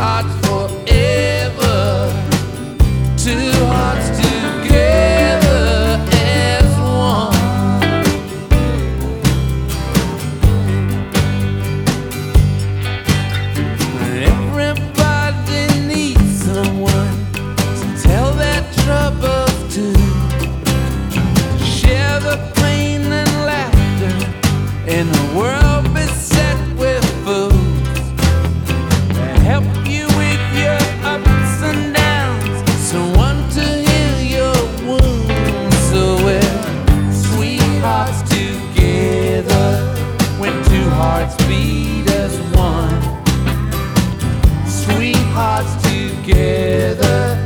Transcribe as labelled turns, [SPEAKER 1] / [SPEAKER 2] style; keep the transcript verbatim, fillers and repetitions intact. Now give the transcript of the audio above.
[SPEAKER 1] hearts forever, two hearts together as one. Everybody needs someone to tell their troubles to, to share the pain and laughter in a world beset with fools, to help you with your ups and downs, someone to heal your wounds. So we're sweethearts together when two hearts beat as one. Sweethearts together